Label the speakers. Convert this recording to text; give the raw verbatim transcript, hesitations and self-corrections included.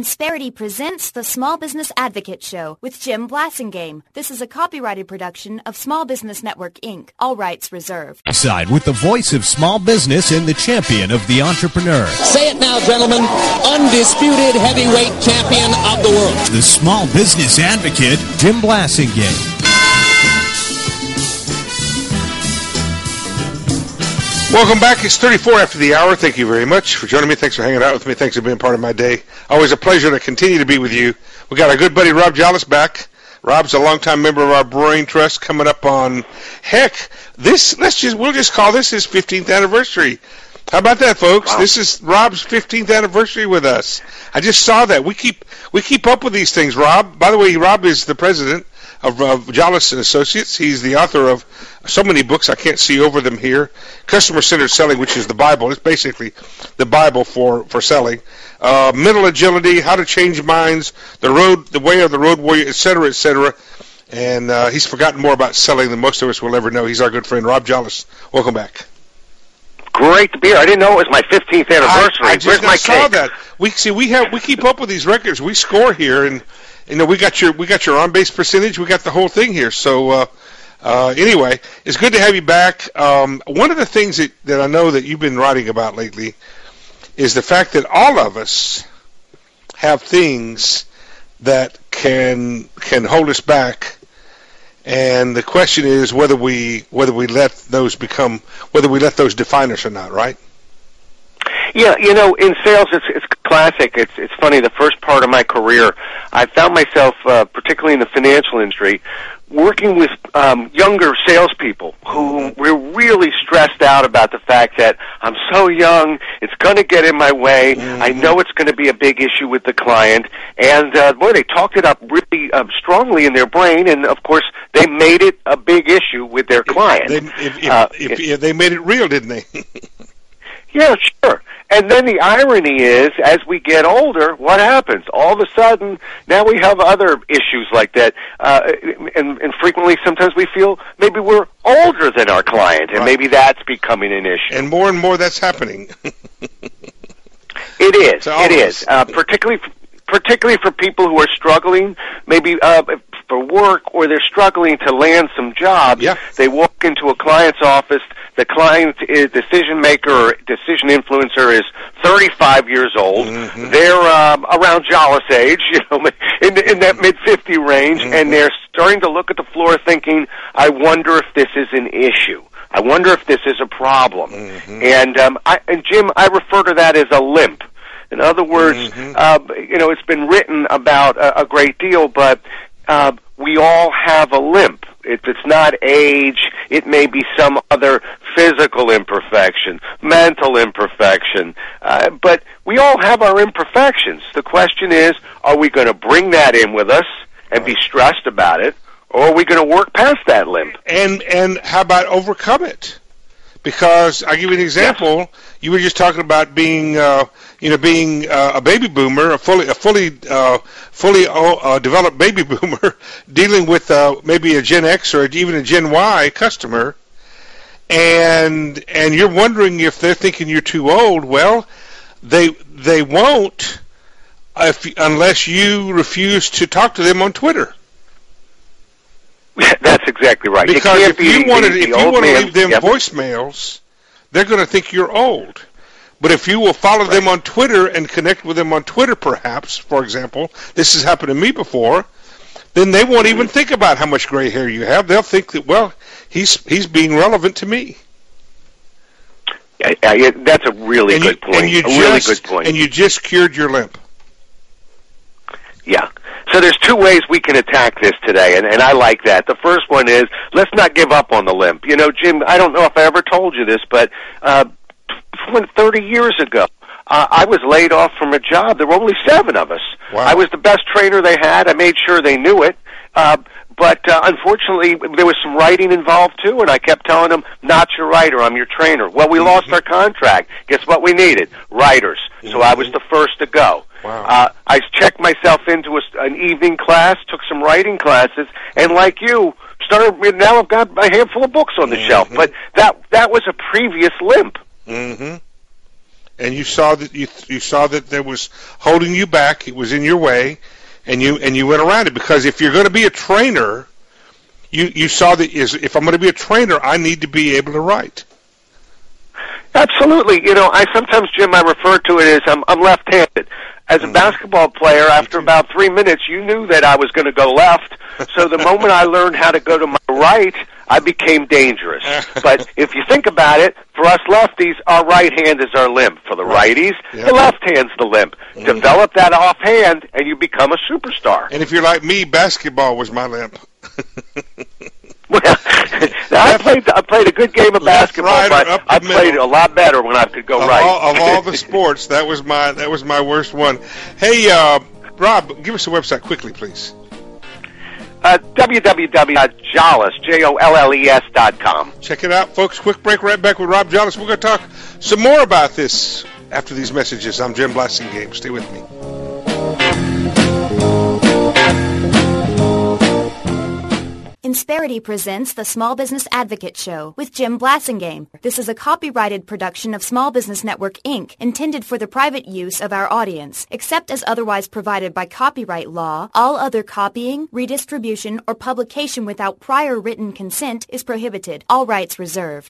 Speaker 1: Insperity presents the Small Business Advocate Show with Jim Blasingame. This is a copyrighted production of Small Business Network, Incorporated. All rights reserved.
Speaker 2: Side with the voice of small business and the champion of the entrepreneur.
Speaker 3: Say it now, gentlemen. Undisputed heavyweight champion of the world.
Speaker 2: The Small Business Advocate, Jim Blasingame.
Speaker 4: Welcome back. It's thirty-four after the hour. Thank you very much for joining me. Thanks for hanging out with me. Thanks for being part of my day. Always a pleasure to continue to be with you. We got our good buddy Rob Jolles back. Rob's a longtime member of our Brain Trust, coming up on, heck, this, let's just, we'll just call this his fifteenth anniversary. How about that, folks? Wow. This is Rob's fifteenth anniversary with us. I just saw that. We keep, we keep up with these things, Rob. By the way, Rob is the president of uh, Jolles and Associates. He's the author of so many books, I can't see over them here. Customer-Centered Selling, which is the Bible. It's basically the Bible for, for selling. Uh, mental agility, how to change minds, the road, the way of the road warrior, et cetera, et cetera. And uh, he's forgotten more about selling than most of us will ever know. He's our good friend, Rob Jolles. Welcome back.
Speaker 5: Great to be here. I didn't know it was my fifteenth anniversary.
Speaker 4: I, I just
Speaker 5: Where's my
Speaker 4: saw
Speaker 5: cake?
Speaker 4: that. We see we have we keep up with these records. We score here, and you know we got your we got your on base percentage. We got the whole thing here. So uh, uh, anyway, it's good to have you back. Um, one of the things that, that I know that you've been writing about lately is the fact that all of us have things that can can hold us back. And the question is whether we whether we let those become whether we let those define us or not, right?
Speaker 5: Yeah, you know, in sales, it's it's classic. It's it's funny. The first part of my career, I found myself, uh, particularly in the financial industry, working with um, younger salespeople who were really stressed out about the fact that I'm so young, it's going to get in my way. Mm-hmm. I know it's going to be a big issue with the client, and uh, boy, they talked it up really uh, strongly in their brain, and of course, they made it a big issue with their client.
Speaker 4: They, if, if,
Speaker 5: uh,
Speaker 4: if, if they made it real, didn't they?
Speaker 5: Yeah, sure. And then the irony is, as we get older, what happens? All of a sudden, now we have other issues like that, uh, and, and frequently sometimes we feel maybe we're older than our client, and right. maybe that's becoming an issue.
Speaker 4: And more and more that's happening.
Speaker 5: It is, it is, uh, particularly particularly for people who are struggling, maybe uh, for work, or they're struggling to land some jobs.
Speaker 4: Yeah.
Speaker 5: They walk into a client's office. The client is decision maker or decision influencer is thirty-five years old. Mm-hmm. They're um, around Jolles age, you know, in, in that mid fifty range, mm-hmm. and they're starting to look at the floor thinking, I wonder if this is an issue. I wonder if this is a problem. Mm-hmm. And, um, I, and, Jim, I refer to that as a limp. In other words, mm-hmm. uh, you know, it's been written about a, a great deal, but uh, we all have a limp. If it's not age, it may be some other physical imperfection, mental imperfection. Uh, but we all have our imperfections. The question is, are we going to bring that in with us and be stressed about it, or are we going to work past that limp?
Speaker 4: And and how about overcome it? Because I'll give you an example. Yes. You were just talking about being, uh, you know, being uh, a baby boomer, a fully, a fully, uh, fully uh, developed baby boomer, dealing with uh, maybe a Gen X or even a Gen Y customer, and and you're wondering if they're thinking you're too old. Well, they they won't if, unless you refuse to talk to them on Twitter.
Speaker 5: That's exactly right.
Speaker 4: Because if
Speaker 5: be
Speaker 4: you want to,
Speaker 5: the,
Speaker 4: if
Speaker 5: the
Speaker 4: you want to
Speaker 5: man,
Speaker 4: leave them
Speaker 5: yep.
Speaker 4: voicemails, they're going to think you're old. But if you will follow right. them on Twitter and connect with them on Twitter, perhaps, for example, this has happened to me before, then they won't even think about how much gray hair you have. They'll think that, well, he's he's being relevant to me.
Speaker 5: Yeah, yeah, that's a really
Speaker 4: and
Speaker 5: good
Speaker 4: you,
Speaker 5: point.
Speaker 4: And you
Speaker 5: a
Speaker 4: just,
Speaker 5: really good point.
Speaker 4: And you just cured your limp.
Speaker 5: Yeah. So there's two ways we can attack this today, and, and I like that. The first one is, let's not give up on the limp. You know, Jim, I don't know if I ever told you this, but uh, thirty years ago, uh, I was laid off from a job. There were only seven of us.
Speaker 4: Wow.
Speaker 5: I was the best trainer they had. I made sure they knew it. Uh, but uh, unfortunately, there was some writing involved, too, and I kept telling them, not your writer, I'm your trainer. Well, we mm-hmm. lost our contract. Guess what we needed? Writers. Mm-hmm. So I was the first to go.
Speaker 4: Wow.
Speaker 5: Uh, I checked myself into a, an evening class, took some writing classes, and like you, started. Now I've got a handful of books on the mm-hmm. shelf. But that that was a previous limp.
Speaker 4: Mm-hmm. and you saw that you you saw that there was holding you back. It was in your way, and you and you went around it. Because if you're going to be a trainer, you you saw that is if I'm going to be a trainer, I need to be able to write.
Speaker 5: Absolutely. You know, I sometimes, Jim, I refer to it as I'm, I'm left-handed. As a mm. basketball player, after about three minutes, you knew that I was going to go left. So the moment I learned how to go to my right, I became dangerous. But if you think about it, for us lefties, our right hand is our limp. For the righties, yep. the left hand's the limp. Mm. Develop that offhand, and you become a superstar.
Speaker 4: And if you're like me, basketball was my limp.
Speaker 5: Well, I played I played a good game of
Speaker 4: Left,
Speaker 5: basketball,
Speaker 4: right,
Speaker 5: but I played
Speaker 4: middle.
Speaker 5: a lot better when I could go
Speaker 4: of
Speaker 5: right.
Speaker 4: All, of all the sports, that was my that was my worst one. Hey, uh, Rob, give us the website quickly, please.
Speaker 5: Uh, w w w dot jolles, J O L L E S dot com.
Speaker 4: Check it out, folks. Quick break, right back with Rob Jolles. We're going to talk some more about this after these messages. I'm Jim Blasingame. Stay with me.
Speaker 1: Insperity presents the Small Business Advocate Show with Jim Blasingame. This is a copyrighted production of Small Business Network, Incorporated, intended for the private use of our audience. Except as otherwise provided by copyright law, all other copying, redistribution, or publication without prior written consent is prohibited. All rights reserved.